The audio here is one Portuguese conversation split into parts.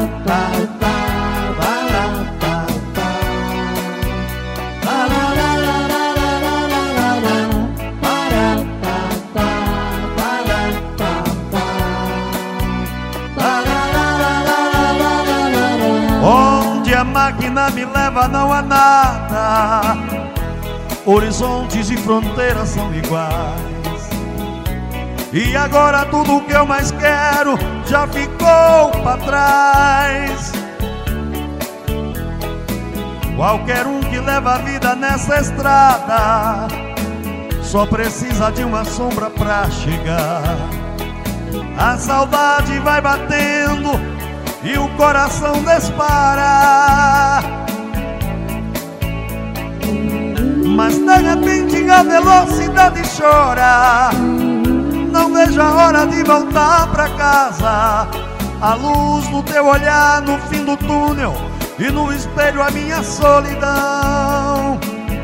Onde a máquina me leva não há nada, horizontes e fronteiras são iguais. E agora tudo que eu mais quero já ficou pra trás. Qualquer um que leva a vida nessa estrada só precisa de uma sombra pra chegar. A saudade vai batendo e o coração dispara, mas de repente a velocidade chora. Não vejo a hora de voltar pra casa. A luz do teu olhar no fim do túnel e no espelho a minha solidão.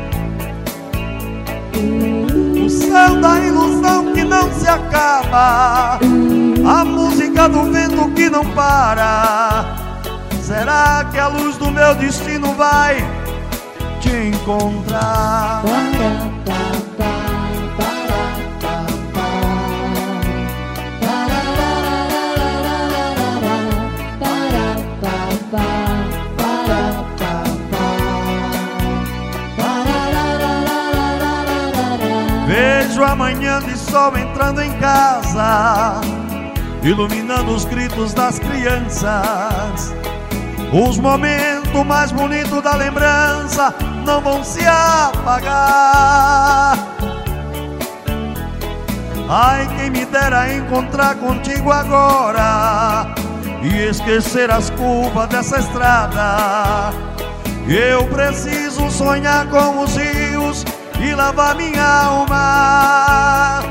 O céu da ilusão que não se acaba, a música do vento que não para. Será que a luz do meu destino vai te encontrar? Vejo a manhã de sol entrando em casa, iluminando os gritos das crianças. Os momentos mais bonitos da lembrança não vão se apagar. Ai, quem me dera encontrar contigo agora e esquecer as curvas dessa estrada. Eu preciso sonhar com os rios e lavar minha alma.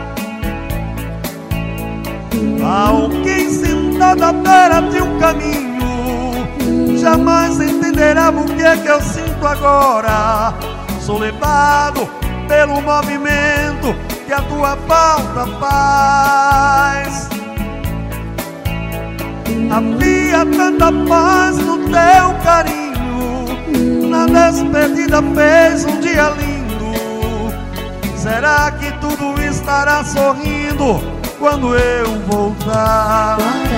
Alguém sentado à beira de um caminho jamais entenderá o que é que eu sinto agora. Sou levado pelo movimento que a tua falta faz. Havia tanta paz no teu carinho, na despedida fez um dia lindo. Será que tudo estará sorrindo quando eu voltar?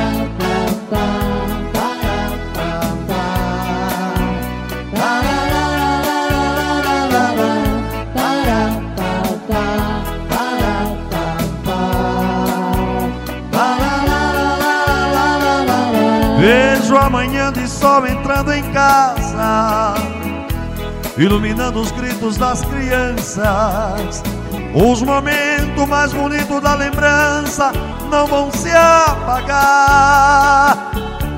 Vejo a manhã de sol entrando em casa, iluminando os gritos das crianças. Os momentos mais bonitos da lembrança não vão se apagar.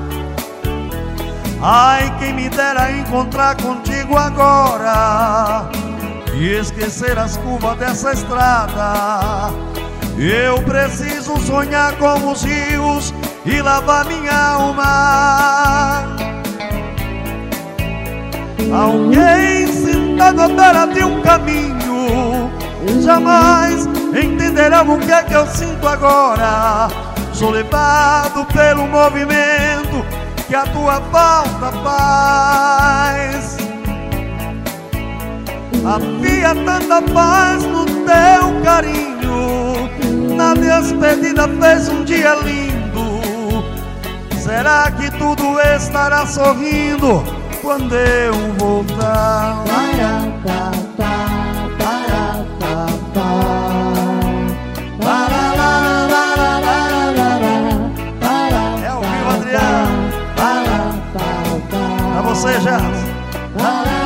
Ai, quem me dera encontrar contigo agora e esquecer as curvas dessa estrada. Eu preciso sonhar com os rios e lavar minha alma. Alguém sentado à beira de um caminho jamais entenderá o que é que eu sinto agora. Sou levado pelo movimento que a tua falta faz. Havia tanta paz no teu carinho, na despedida fez um dia lindo. Será que tudo estará sorrindo quando eu voltar? É ao vivo, Adriano. Pra você, Jazz.